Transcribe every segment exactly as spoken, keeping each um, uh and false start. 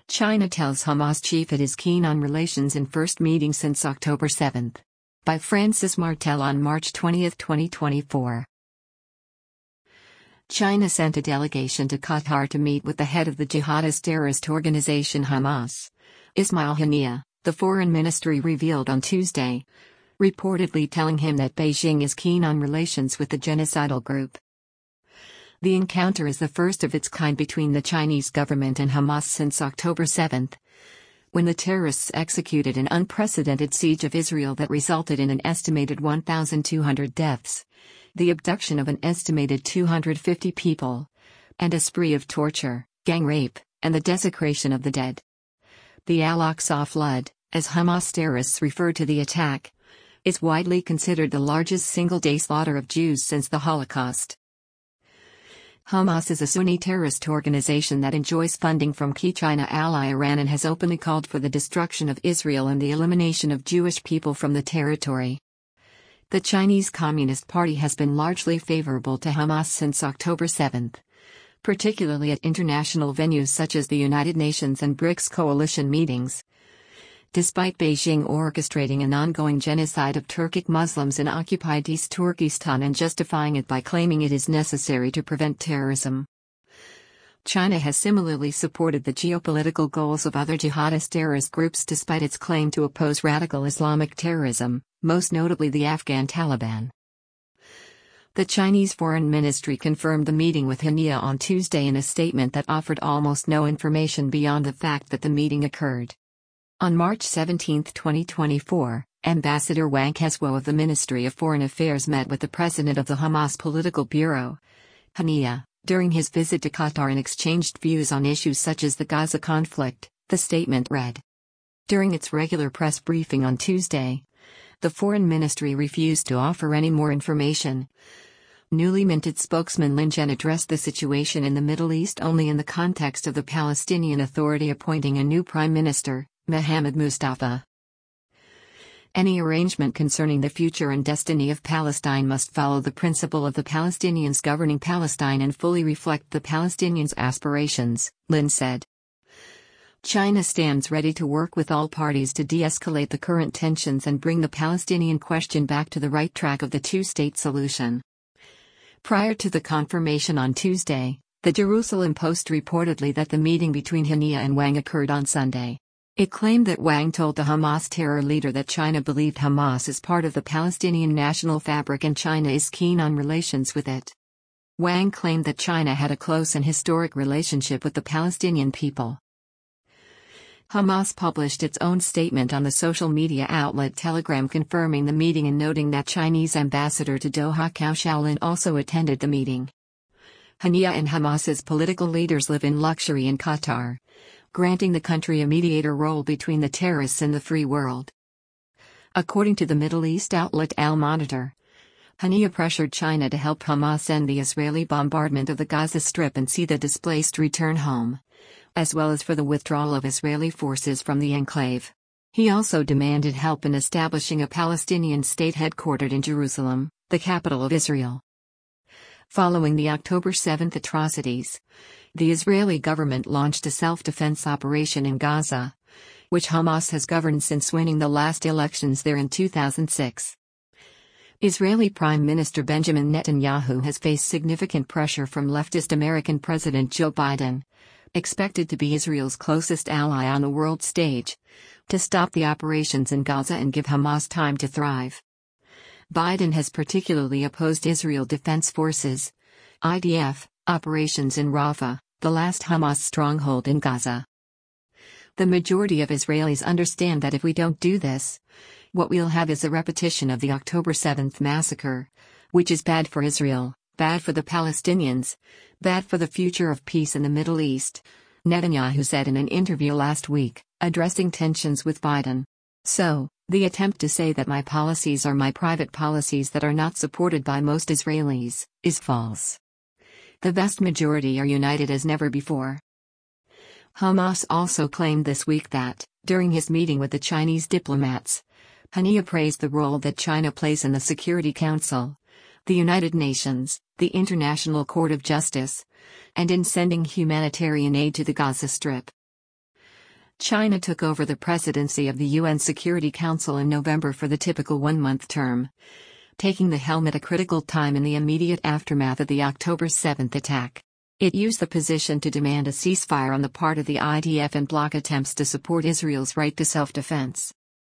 China tells Hamas chief it is keen on relations in first meeting since October seventh. By Francis Martel on March twentieth, twenty twenty-four. China sent a delegation to Qatar to meet with the head of the jihadist terrorist organization Hamas, Ismail Haniyeh, the foreign ministry revealed on Tuesday, reportedly telling him that Beijing is keen on relations with the genocidal group. The encounter is the first of its kind between the Chinese government and Hamas since October seventh, when the terrorists executed an unprecedented siege of Israel that resulted in an estimated one thousand two hundred deaths, the abduction of an estimated two hundred fifty people, and a spree of torture, gang rape, and the desecration of the dead. The Al-Aqsa flood, as Hamas terrorists refer to the attack, is widely considered the largest single-day slaughter of Jews since the Holocaust. Hamas is a Sunni terrorist organization that enjoys funding from key China ally Iran and has openly called for the destruction of Israel and the elimination of Jewish people from the territory. The Chinese Communist Party has been largely favorable to Hamas since October seventh, particularly at international venues such as the United Nations and BRICS coalition meetings. Despite Beijing orchestrating an ongoing genocide of Turkic Muslims in occupied East Turkestan and justifying it by claiming it is necessary to prevent terrorism. China has similarly supported the geopolitical goals of other jihadist terrorist groups despite its claim to oppose radical Islamic terrorism, most notably the Afghan Taliban. The Chinese Foreign Ministry confirmed the meeting with Haniyeh on Tuesday in a statement that offered almost no information beyond the fact that the meeting occurred. On March seventeenth, twenty twenty-four, Ambassador Wang Keswo of the Ministry of Foreign Affairs met with the president of the Hamas Political Bureau, Haniyeh, during his visit to Qatar and exchanged views on issues such as the Gaza conflict, the statement read. During its regular press briefing on Tuesday, the Foreign Ministry refused to offer any more information. Newly minted spokesman Lin Zhen addressed the situation in the Middle East only in the context of the Palestinian Authority appointing a new prime minister, Mohammed Mustafa. Any arrangement concerning the future and destiny of Palestine must follow the principle of the Palestinians governing Palestine and fully reflect the Palestinians' aspirations, Lin said. China stands ready to work with all parties to de-escalate the current tensions and bring the Palestinian question back to the right track of the two-state solution. Prior to the confirmation on Tuesday, the Jerusalem Post reportedly that the meeting between Haniyeh and Wang occurred on Sunday. It claimed that Wang told the Hamas terror leader that China believed Hamas is part of the Palestinian national fabric and China is keen on relations with it. Wang claimed that China had a close and historic relationship with the Palestinian people. Hamas published its own statement on the social media outlet Telegram confirming the meeting and noting that Chinese ambassador to Doha Cao Shaolin also attended the meeting. Haniyeh and Hamas's political leaders live in luxury in Qatar, granting the country a mediator role between the terrorists and the free world. According to the Middle East outlet Al Monitor, Haniyeh pressured China to help Hamas end the Israeli bombardment of the Gaza Strip and see the displaced return home, as well as for the withdrawal of Israeli forces from the enclave. He also demanded help in establishing a Palestinian state headquartered in Jerusalem, the capital of Israel. Following the October seventh atrocities, the Israeli government launched a self-defense operation in Gaza, which Hamas has governed since winning the last elections there in two thousand six. Israeli Prime Minister Benjamin Netanyahu has faced significant pressure from leftist American President Joe Biden, expected to be Israel's closest ally on the world stage, to stop the operations in Gaza and give Hamas time to thrive. Biden has particularly opposed Israel Defense Forces, I D F, operations in Rafah, the last Hamas stronghold in Gaza. The majority of Israelis understand that if we don't do this, what we'll have is a repetition of the October seventh massacre, which is bad for Israel, bad for the Palestinians, bad for the future of peace in the Middle East, Netanyahu said in an interview last week, addressing tensions with Biden. So, the attempt to say that my policies are my private policies that are not supported by most Israelis, is false. The vast majority are united as never before. Hamas also claimed this week that, during his meeting with the Chinese diplomats, Haniyeh praised the role that China plays in the Security Council, the United Nations, the International Court of Justice, and in sending humanitarian aid to the Gaza Strip. China took over the presidency of the U N Security Council in November for the typical one-month term, taking the helm at a critical time in the immediate aftermath of the October seventh attack. It used the position to demand a ceasefire on the part of the I D F and block attempts to support Israel's right to self-defense.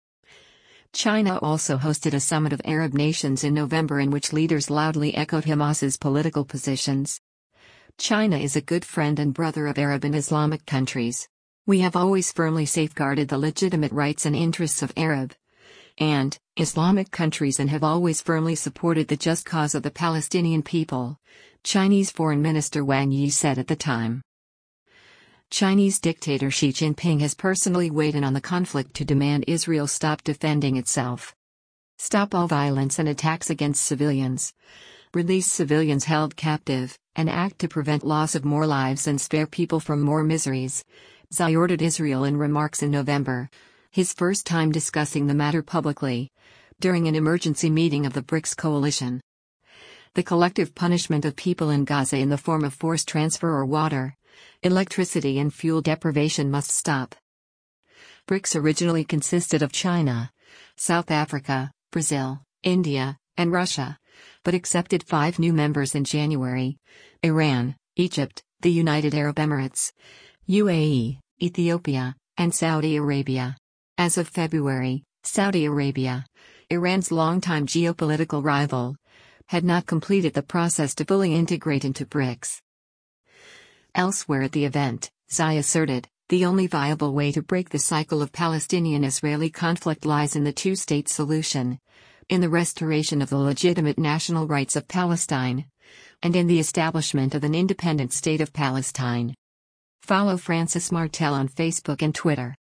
China also hosted a summit of Arab nations in November in which leaders loudly echoed Hamas's political positions. China is a good friend and brother of Arab and Islamic countries. We have always firmly safeguarded the legitimate rights and interests of Arab and Islamic countries and have always firmly supported the just cause of the Palestinian people, Chinese Foreign Minister Wang Yi said at the time. Chinese dictator Xi Jinping has personally weighed in on the conflict to demand Israel stop defending itself, stop all violence and attacks against civilians, release civilians held captive, and act to prevent loss of more lives and spare people from more miseries, Xi ordered Israel in remarks in November, his first time discussing the matter publicly, during an emergency meeting of the BRICS coalition. The collective punishment of people in Gaza in the form of forced transfer or water, electricity and fuel deprivation must stop. BRICS originally consisted of China, South Africa, Brazil, India, and Russia, but accepted five new members in January: Iran, Egypt, the United Arab Emirates, U A E, Ethiopia, and Saudi Arabia. As of February, Saudi Arabia, Iran's longtime geopolitical rival, had not completed the process to fully integrate into BRICS. Elsewhere at the event, Xi asserted, the only viable way to break the cycle of Palestinian-Israeli conflict lies in the two-state solution, in the restoration of the legitimate national rights of Palestine, and in the establishment of an independent state of Palestine. Follow Francis Martel on Facebook and Twitter.